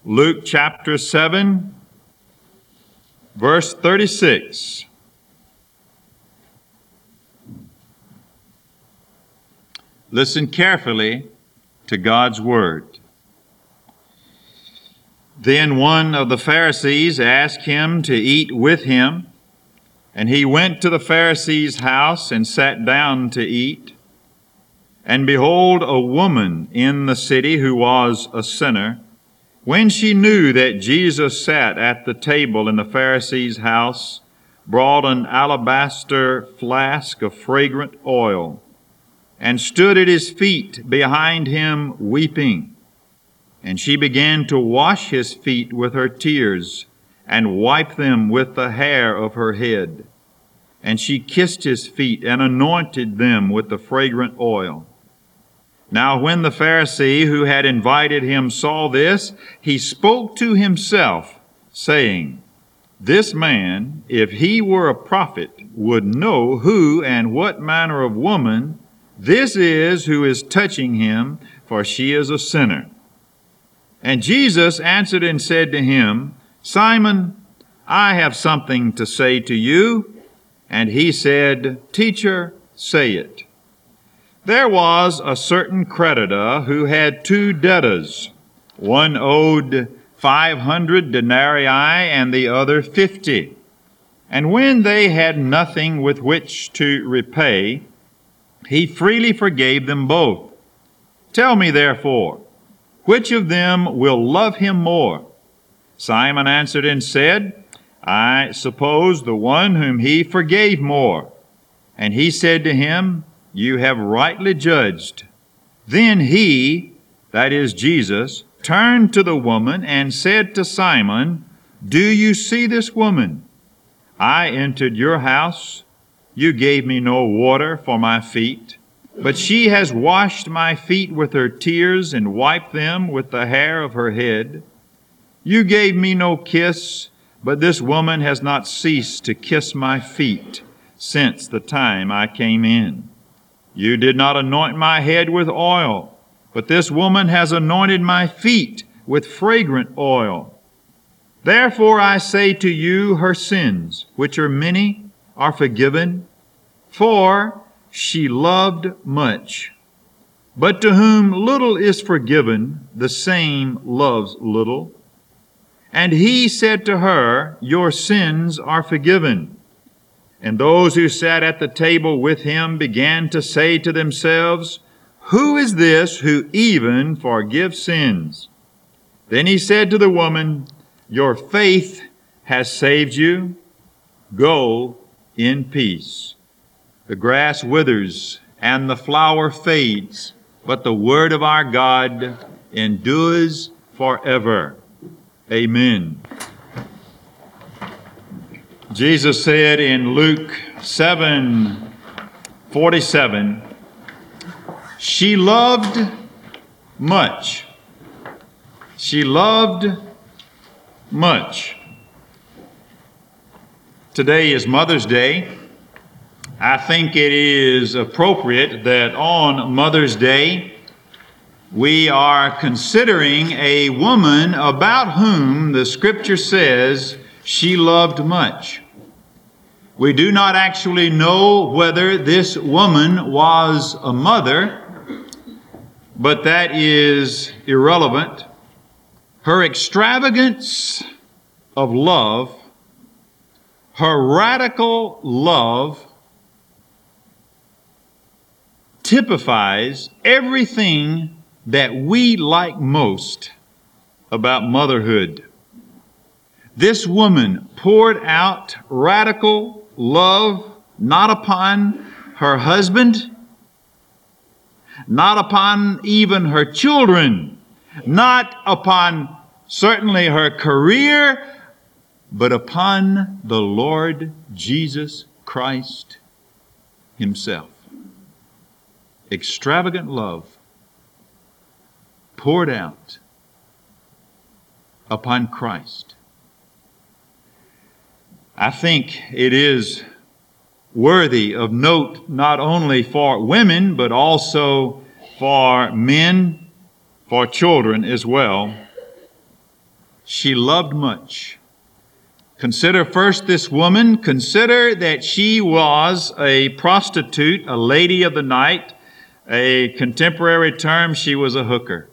Luke chapter 7, verse 36. Listen carefully to God's word. Then one of the Pharisees asked him to eat with him, and he went to the Pharisee's house and sat down to eat. And behold, a woman in the city who was a sinner, when she knew that Jesus sat at the table in the Pharisee's house, brought an alabaster flask of fragrant oil, and stood at his feet behind him weeping. And she began to wash his feet with her tears, and wipe them with the hair of her head. And she kissed his feet, and anointed them with the fragrant oil. Now when the Pharisee who had invited him saw this, he spoke to himself, saying, This man, if he were a prophet, would know who and what manner of woman this is who is touching him, for she is a sinner. And Jesus answered and said to him, Simon, I have something to say to you. And he said, Teacher, say it. There was a certain creditor who had 2 debtors. One owed 500 denarii and the other 50. And when they had nothing with which to repay, he freely forgave them both. Tell me therefore, which of them will love him more? Simon answered and said, I suppose the one whom he forgave more. And he said to him, You have rightly judged. Then he, that is Jesus, turned to the woman and said to Simon, Do you see this woman? I entered your house. You gave me no water for my feet, but she has washed my feet with her tears and wiped them with the hair of her head. You gave me no kiss, but this woman has not ceased to kiss my feet since the time I came in. You did not anoint my head with oil, but this woman has anointed my feet with fragrant oil. Therefore I say to you, her sins, which are many, are forgiven, for she loved much. But to whom little is forgiven, the same loves little. And he said to her, Your sins are forgiven. And those who sat at the table with him began to say to themselves, Who is this who even forgives sins? Then he said to the woman, Your faith has saved you. Go in peace. The grass withers and the flower fades, but the word of our God endures forever. Amen. Jesus said in Luke 7:47, She loved much. She loved much. Today is Mother's Day. I think it is appropriate that on Mother's Day we are considering a woman about whom the Scripture says she loved much. We do not actually know whether this woman was a mother, but that is irrelevant. Her extravagance of love, her radical love, typifies everything that we like most about motherhood. This woman poured out radical love not upon her husband, not upon even her children, not upon certainly her career, but upon the Lord Jesus Christ himself. Extravagant love poured out upon Christ. I think it is worthy of note not only for women, but also for men, for children as well, she loved much. Consider first this woman. Consider that she was a prostitute, a lady of the night. A contemporary term, she was a hooker.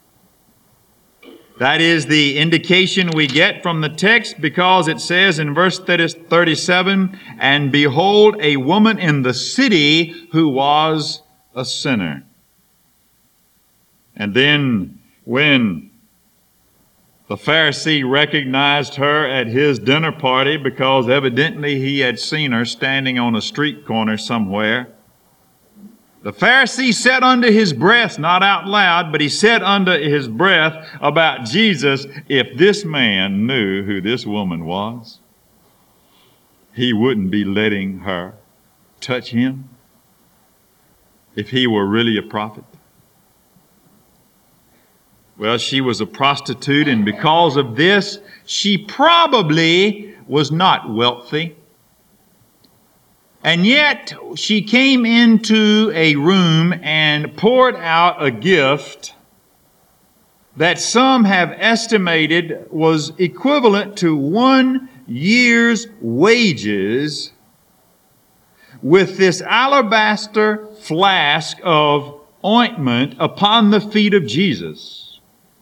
That is the indication we get from the text, because it says in verse 37, "And behold, a woman in the city who was a sinner." And then when the Pharisee recognized her at his dinner party, because evidently he had seen her standing on a street corner somewhere, the Pharisee said under his breath, not out loud, but he said under his breath about Jesus, if this man knew who this woman was, he wouldn't be letting her touch him if he were really a prophet. Well, she was a prostitute, and because of this, she probably was not wealthy. And yet, she came into a room and poured out a gift that some have estimated was equivalent to 1 year's wages, with this alabaster flask of ointment upon the feet of Jesus.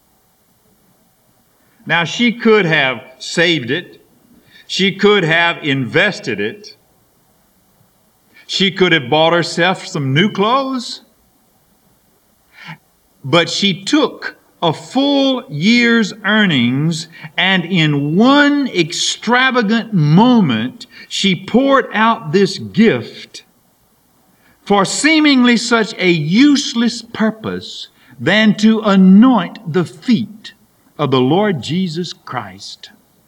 Now, she could have saved it. She could have invested it. She could have bought herself some new clothes. But she took a full year's earnings, and in one extravagant moment, she poured out this gift for seemingly such a useless purpose than to anoint the feet of the Lord Jesus Christ.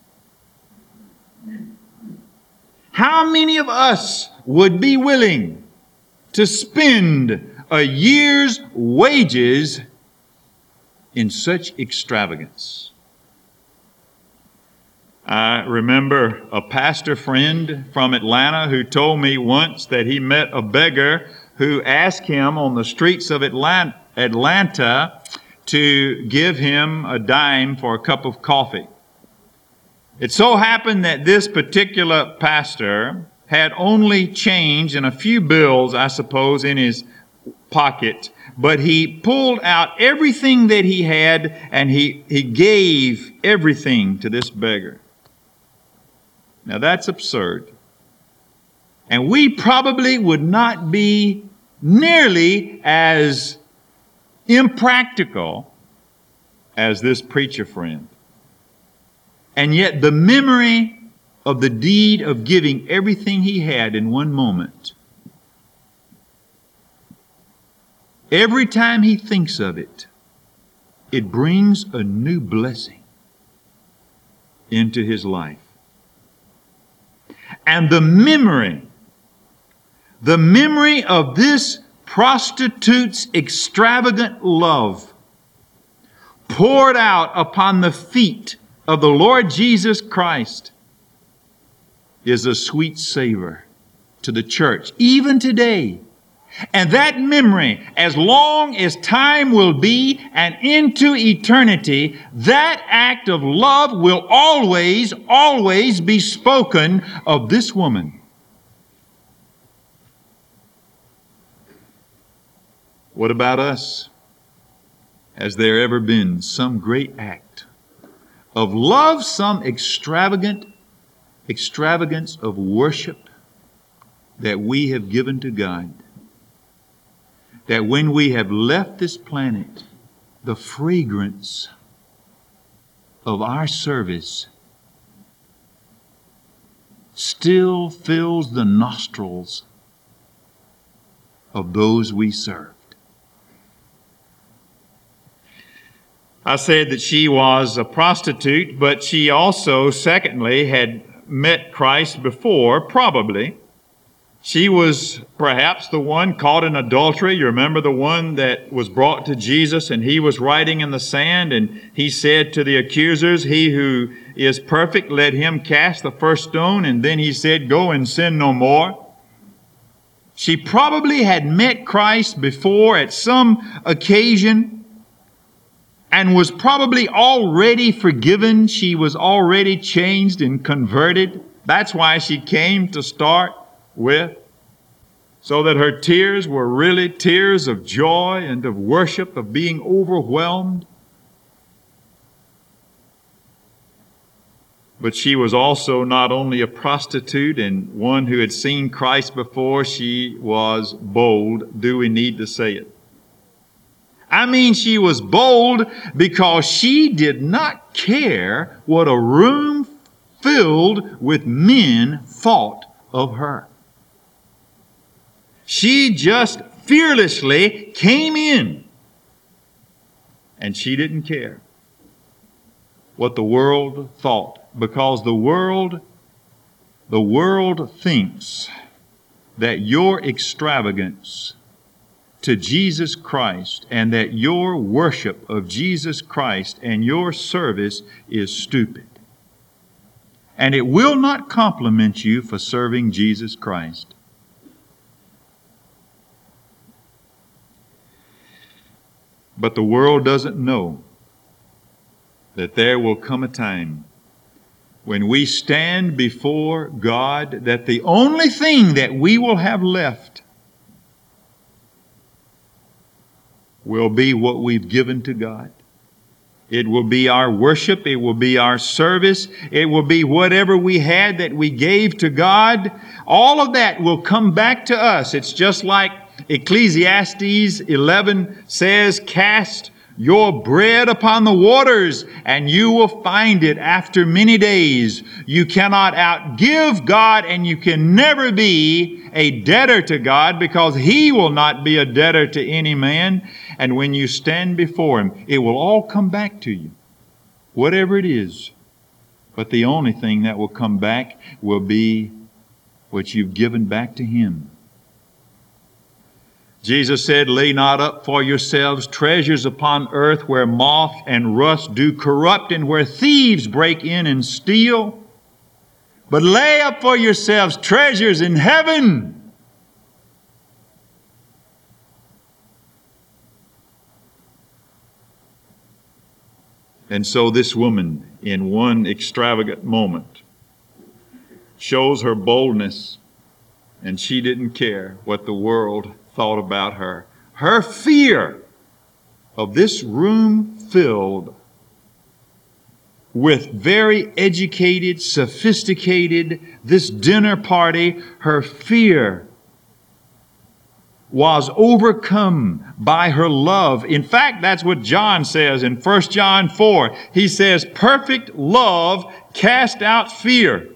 How many of us would be willing to spend a year's wages in such extravagance? I remember a pastor friend from Atlanta who told me once that he met a beggar who asked him on the streets of Atlanta to give him a dime for a cup of coffee. It so happened that this particular pastor had only change and a few bills, I suppose, in his pocket, but he pulled out everything that he had and he gave everything to this beggar. Now that's absurd. And we probably would not be nearly as impractical as this preacher friend. And yet the memory of the deed of giving everything he had in one moment, every time he thinks of it, it brings a new blessing into his life. And the memory of this prostitute's extravagant love poured out upon the feet of the Lord Jesus Christ is a sweet savor to the church, even today. And that memory, as long as time will be and into eternity, that act of love will always, always be spoken of this woman. What about us? Has there ever been some great act of love, some extravagance of worship that we have given to God, that when we have left this planet, the fragrance of our service still fills the nostrils of those we served? I said that she was a prostitute, but she also, secondly, had met Christ before, probably. She was perhaps the one caught in adultery. You remember the one that was brought to Jesus and he was writing in the sand and he said to the accusers, "He who is perfect, let him cast the first stone." And then he said, "Go and sin no more." She probably had met Christ before at some occasion. and was probably already forgiven. She was already changed and converted. That's why she came to start with, so that her tears were really tears of joy and of worship, of being overwhelmed. But she was also not only a prostitute and one who had seen Christ before, she was bold. Do we need to say it? I mean, she was bold because she did not care what a room filled with men thought of her. She just fearlessly came in, and she didn't care what the world thought, because the world thinks that your extravagance to Jesus Christ and that your worship of Jesus Christ and your service is stupid. And it will not compliment you for serving Jesus Christ. But the world doesn't know that there will come a time when we stand before God, that the only thing that we will have left will be what we've given to God. It will be our worship. It will be our service. It will be whatever we had that we gave to God. All of that will come back to us. It's just like Ecclesiastes 11 says, cast your bread upon the waters, and you will find it after many days. You cannot outgive God, and you can never be a debtor to God, because He will not be a debtor to any man. And when you stand before Him, it will all come back to you, whatever it is. But the only thing that will come back will be what you've given back to Him. Jesus said, lay not up for yourselves treasures upon earth, where moth and rust do corrupt, and where thieves break in and steal. But lay up for yourselves treasures in heaven. And so this woman, in one extravagant moment, shows her boldness, and she didn't care what the world thought about her. Her fear of this room filled with very educated, sophisticated, this dinner party, her fear was overcome by her love. In fact, that's what John says in 1 John 4. He says, perfect love casts out fear.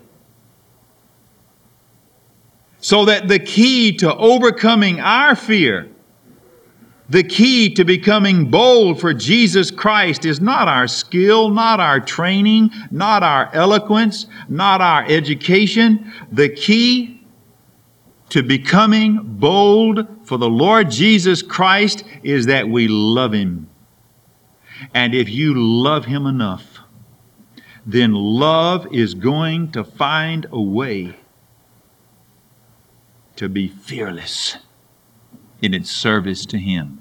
So that the key to overcoming our fear, the key to becoming bold for Jesus Christ, is not our skill, not our training, not our eloquence, not our education. The key to becoming bold for the Lord Jesus Christ is that we love Him. And if you love Him enough, then love is going to find a way to be fearless in its service to Him.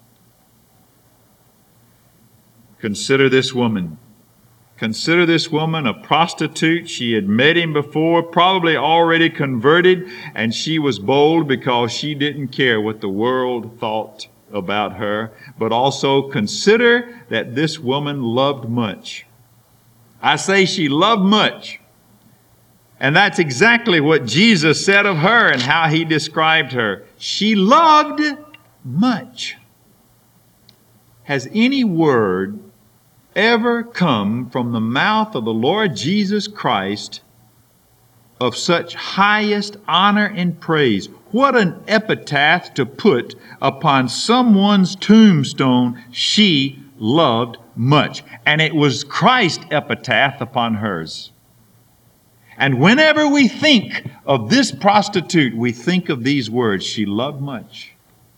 Consider this woman. Consider this woman a prostitute. She had met Him before, probably already converted, and she was bold because she didn't care what the world thought about her. But also consider that this woman loved much. I say she loved much. And that's exactly what Jesus said of her and how He described her. She loved much. Has any word ever come from the mouth of the Lord Jesus Christ of such highest honor and praise? What an epitaph to put upon someone's tombstone. She loved much. And it was Christ's epitaph upon hers. And whenever we think of this prostitute, we think of these words. She loved much.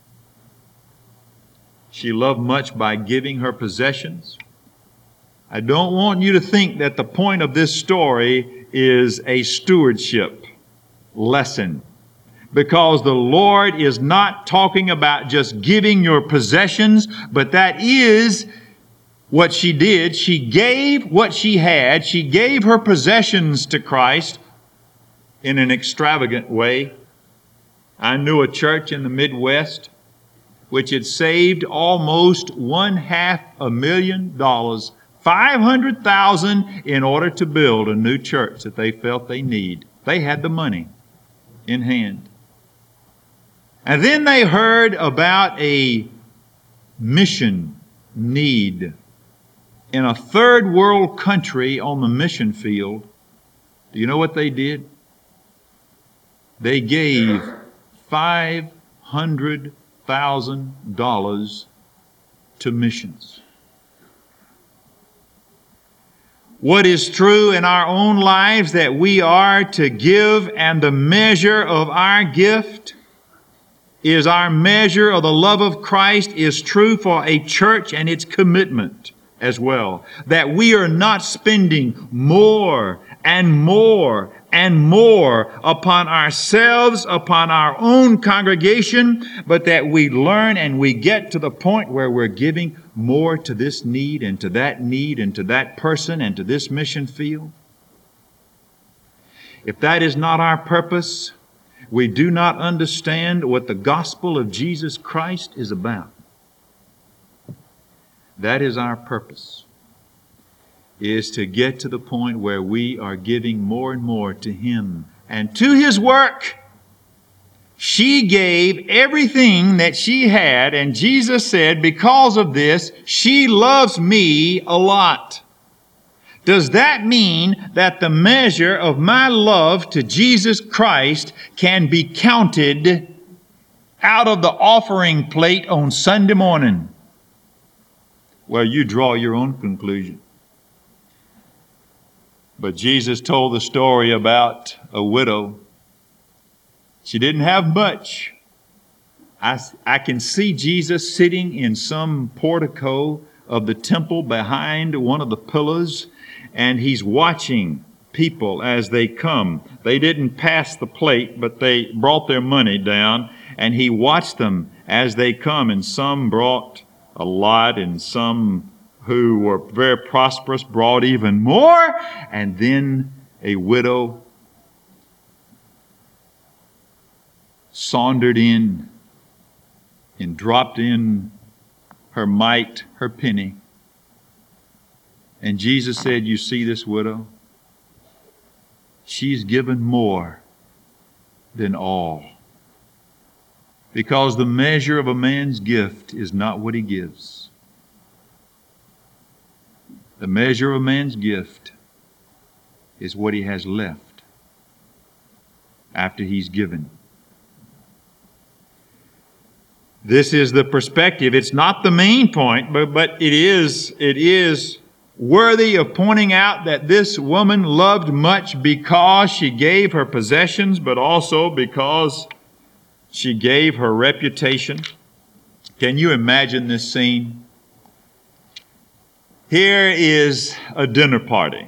She loved much by giving her possessions. I don't want you to think that the point of this story is a stewardship lesson, because the Lord is not talking about just giving your possessions, but that is what she did, she gave what she had. She gave her possessions to Christ in an extravagant way. I knew a church in the Midwest which had saved almost $500,000, $500,000 in order to build a new church that they felt they need. They had the money in hand. And then they heard about a mission need in a third world country on the mission field. Do you know what they did? They gave $500,000 to missions. What is true in our own lives that we are to give, and the measure of our gift is our measure of the love of Christ, is true for a church and its commitment as well. That we are not spending more and more and more upon ourselves, upon our own congregation, but that we learn and we get to the point where we're giving more to this need and to that person and to this mission field. If that is not our purpose, we do not understand what the gospel of Jesus Christ is about. That is our purpose, is to get to the point where we are giving more and more to Him and to His work. She gave everything that she had, and Jesus said, because of this, she loves me a lot. Does that mean that the measure of my love to Jesus Christ can be counted out of the offering plate on Sunday morning? Well, you draw your own conclusion. But Jesus told the story about a widow. She didn't have much. I can see Jesus sitting in some portico of the temple behind one of the pillars, and He's watching people as they come. They didn't pass the plate, but they brought their money down, and He watched them as they come, and some brought a lot, and some who were very prosperous brought even more. And then a widow sauntered in and dropped in her mite, her penny. And Jesus said, you see this widow? She's given more than all. Because the measure of a man's gift is not what he gives. The measure of a man's gift is what he has left after he's given. This is the perspective. It's not the main point, but it is worthy of pointing out that this woman loved much because she gave her possessions, but also because she gave her reputation. Can you imagine this scene? Here is a dinner party.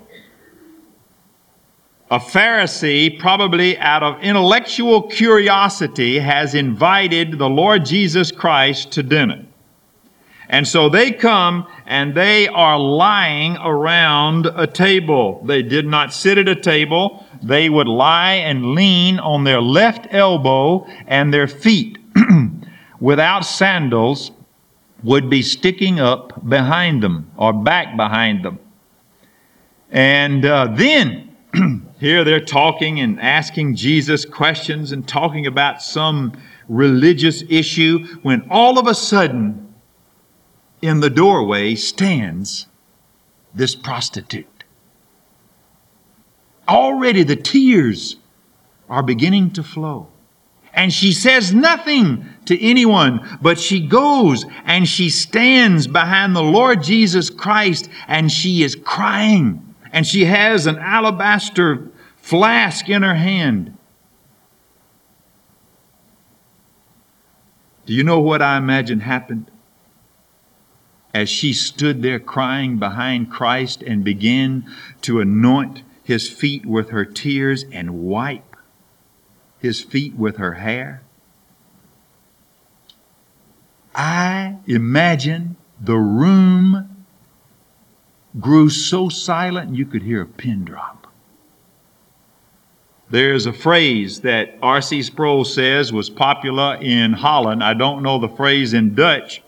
A Pharisee, probably out of intellectual curiosity, has invited the Lord Jesus Christ to dinner. And so they come and they are lying around a table. They did not sit at a table. They would lie and lean on their left elbow, and their feet, without sandals, would be sticking up behind them or back behind them. And then here they're talking and asking Jesus questions and talking about some religious issue, when all of a sudden in the doorway stands this prostitute. Already the tears are beginning to flow. And she says nothing to anyone, but she goes and she stands behind the Lord Jesus Christ, and she is crying. And she has an alabaster flask in her hand. Do you know what I imagine happened? As she stood there crying behind Christ and began to anoint His feet with her tears and wipe His feet with her hair, I imagine the room grew so silent you could hear a pin drop. There's a phrase that R.C. Sproul says was popular in Holland. I don't know the phrase in Dutch.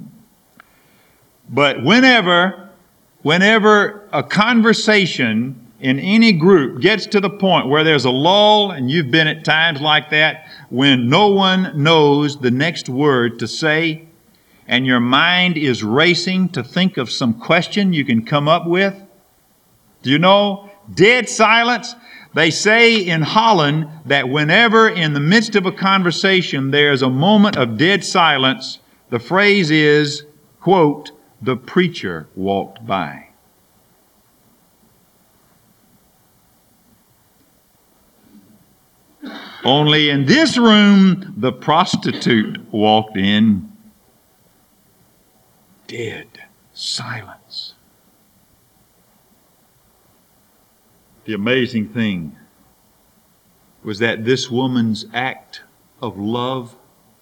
But whenever a conversation in any group gets to the point where there's a lull, and you've been at times like that, when no one knows the next word to say, and your mind is racing to think of some question you can come up with, do you know, dead silence? They say in Holland that whenever in the midst of a conversation there's a moment of dead silence, the phrase is, quote, "the preacher walked by." Only in this room, the prostitute walked in. Dead silence. The amazing thing was that this woman's act of love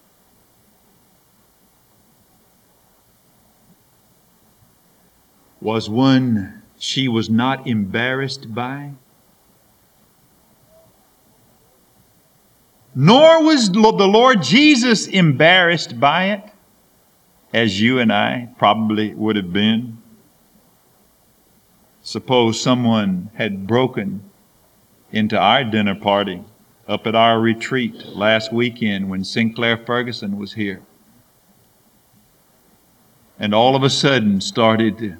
was one she was not embarrassed by. Nor was the Lord Jesus embarrassed by it, as you and I probably would have been. Suppose someone had broken into our dinner party up at our retreat last weekend when Sinclair Ferguson was here, and all of a sudden started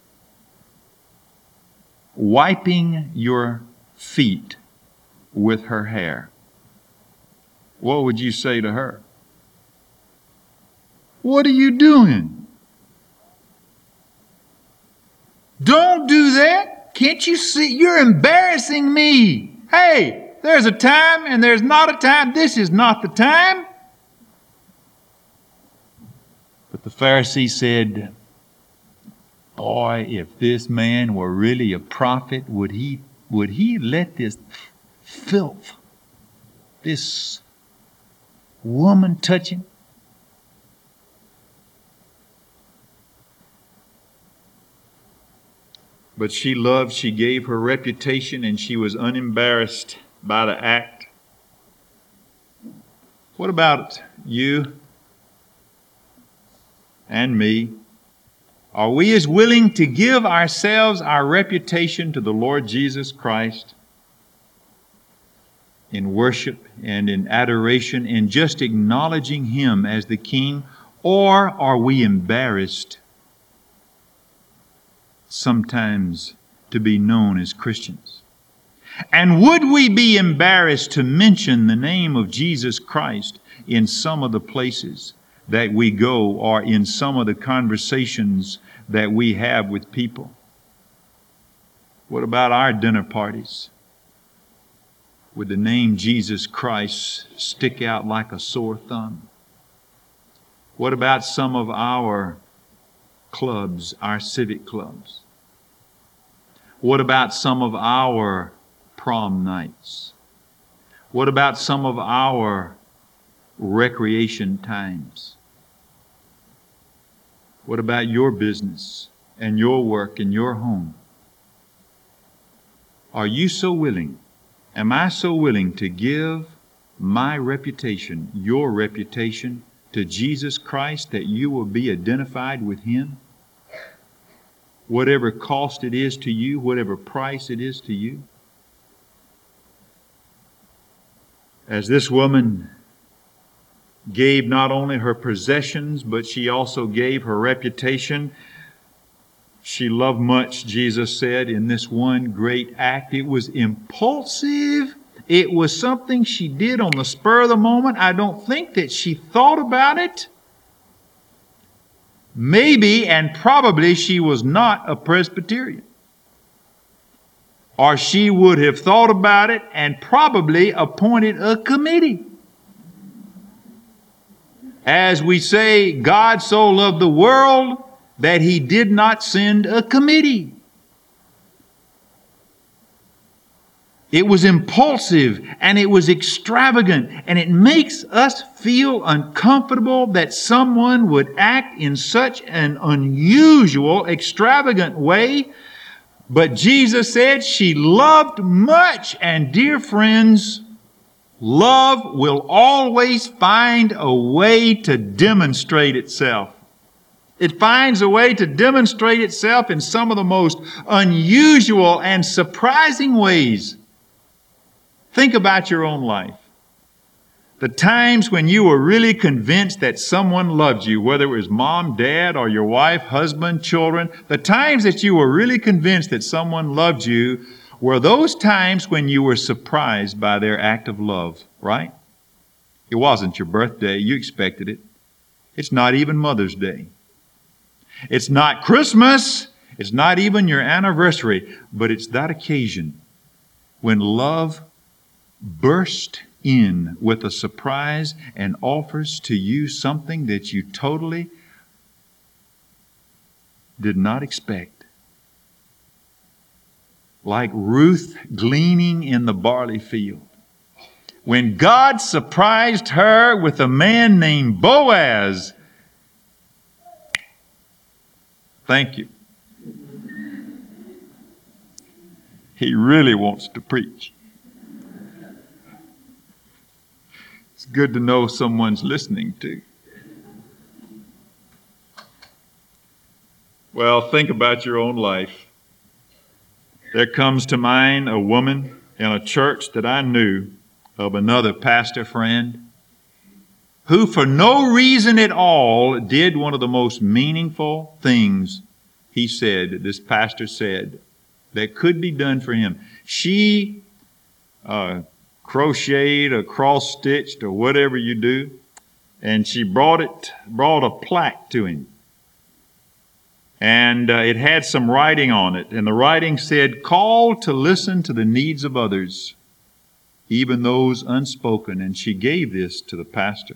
wiping your feet with her hair. What would you say to her? What are you doing? Don't do that. Can't you see? You're embarrassing me. Hey, there's a time and there's not a time. This is not the time. But the Pharisee said, boy, if this man were really a prophet, would he let this filth, this woman touch him? But she loved, she gave her reputation, and she was unembarrassed by the act. What about you and me? Are we as willing to give ourselves, our reputation to the Lord Jesus Christ in worship and in adoration, in just acknowledging Him as the King? Or are we embarrassed sometimes to be known as Christians? And would we be embarrassed to mention the name of Jesus Christ in some of the places that we go, or in some of the conversations that we have with people? What about our dinner parties? Would the name Jesus Christ stick out like a sore thumb? What about some of our clubs, our civic clubs? What about some of our prom nights? What about some of our recreation times? What about your business and your work and your home? Are you so willing? Am I so willing to give my reputation, your reputation, to Jesus Christ, that you will be identified with Him? Whatever cost it is to you, whatever price it is to you. As this woman gave not only her possessions, but she also gave her reputation. She loved much, Jesus said, in this one great act. It was impulsive. It was something she did on the spur of the moment. I don't think that she thought about it. Maybe and probably she was not a Presbyterian. Or she would have thought about it and probably appointed a committee. As we say, God so loved the world that He did not send a committee. It was impulsive and it was extravagant, and it makes us feel uncomfortable that someone would act in such an unusual, extravagant way. But Jesus said she loved much, and dear friends, love will always find a way to demonstrate itself. It finds a way to demonstrate itself in some of the most unusual and surprising ways. Think about your own life. The times when you were really convinced that someone loved you, whether it was mom, dad, or your wife, husband, children, the times that you were really convinced that someone loved you were those times when you were surprised by their act of love, right? It wasn't your birthday. You expected it. It's not even Mother's Day. It's not Christmas. It's not even your anniversary. But it's that occasion when love bursts in with a surprise and offers to you something that you totally did not expect. Like Ruth gleaning in the barley field. When God surprised her with a man named Boaz. Thank you. He really wants to preach. It's good to know someone's listening too. Well, think about your own life. There comes to mind a woman in a church that I knew of another pastor friend who for no reason at all did one of the most meaningful things this pastor said, that could be done for him. She crocheted or cross-stitched or whatever you do, and she brought a plaque to him. And it had some writing on it, and the writing said, "Call to listen to the needs of others, even those unspoken." And she gave this to the pastor.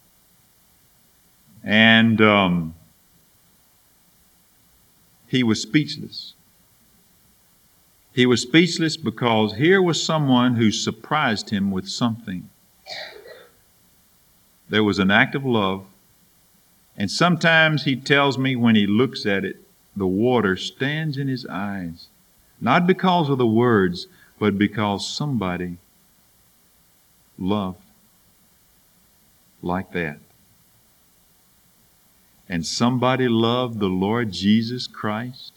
And he was speechless. He was speechless because here was someone who surprised him with something. There was an act of love. And sometimes he tells me when he looks at it, the water stands in his eyes. Not because of the words, but because somebody loved like that. And somebody loved the Lord Jesus Christ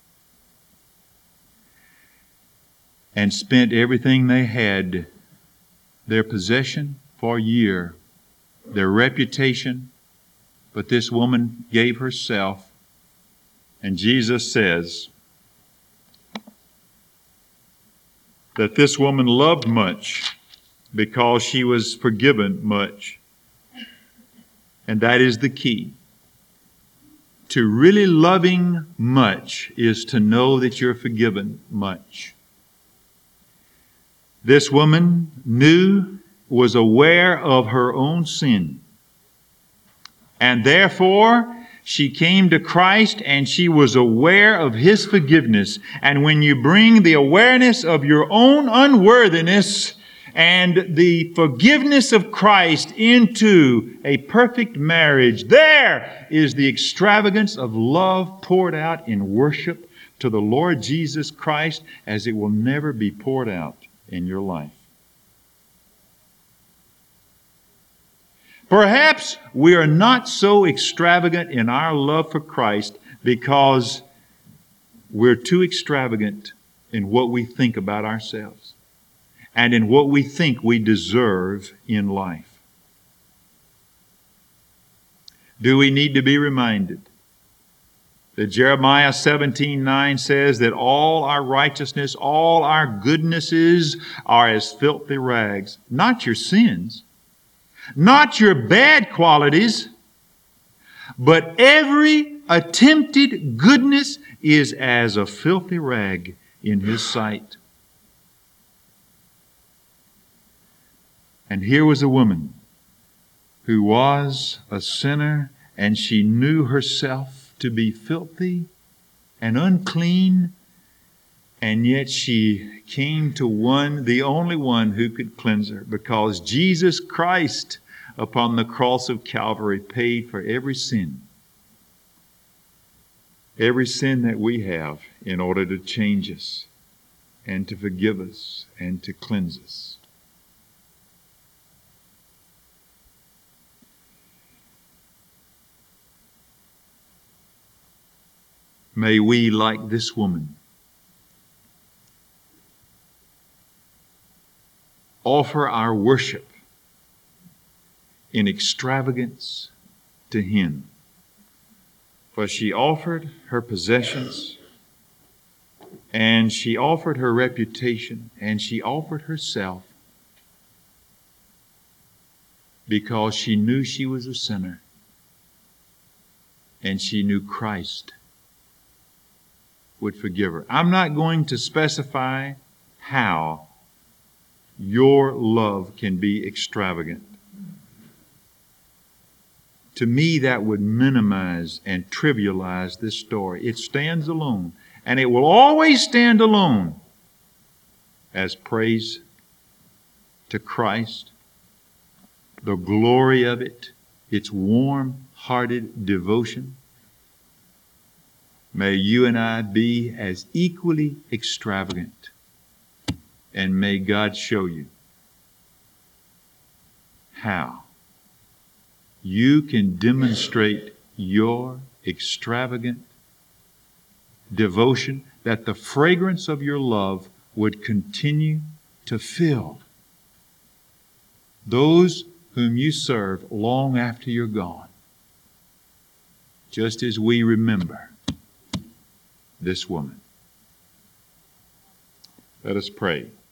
and spent everything they had, their possession for a year, their reputation, but this woman gave herself. And Jesus says that this woman loved much because she was forgiven much. And that is the key. To really loving much is to know that you're forgiven much. This woman was aware of her own sin. And therefore, she came to Christ and she was aware of His forgiveness. And when you bring the awareness of your own unworthiness and the forgiveness of Christ into a perfect marriage, there is the extravagance of love poured out in worship to the Lord Jesus Christ as it will never be poured out in your life. Perhaps we are not so extravagant in our love for Christ because we're too extravagant in what we think about ourselves and in what we think we deserve in life. Do we need to be reminded that Jeremiah 17:9 says that all our righteousness, all our goodnesses are as filthy rags? Not your sins, not your bad qualities, but every attempted goodness is as a filthy rag in His sight. And here was a woman who was a sinner, and she knew herself to be filthy and unclean, And yet she came to one, the only one who could cleanse her, because Jesus Christ upon the cross of Calvary paid for every sin that we have, in order to change us and to forgive us and to cleanse us. May we, like this woman, offer our worship in extravagance to Him. For she offered her possessions, and she offered her reputation, and she offered herself, because she knew she was a sinner, and she knew Christ would forgive her. I'm not going to specify how your love can be extravagant. To me, that would minimize and trivialize this story. It stands alone, and it will always stand alone as praise to Christ. The glory of it, its warm-hearted devotion. May you and I be as equally extravagant, and may God show you how you can demonstrate your extravagant devotion, that the fragrance of your love would continue to fill those whom you serve long after you're gone, just as we remember this woman. Let us pray.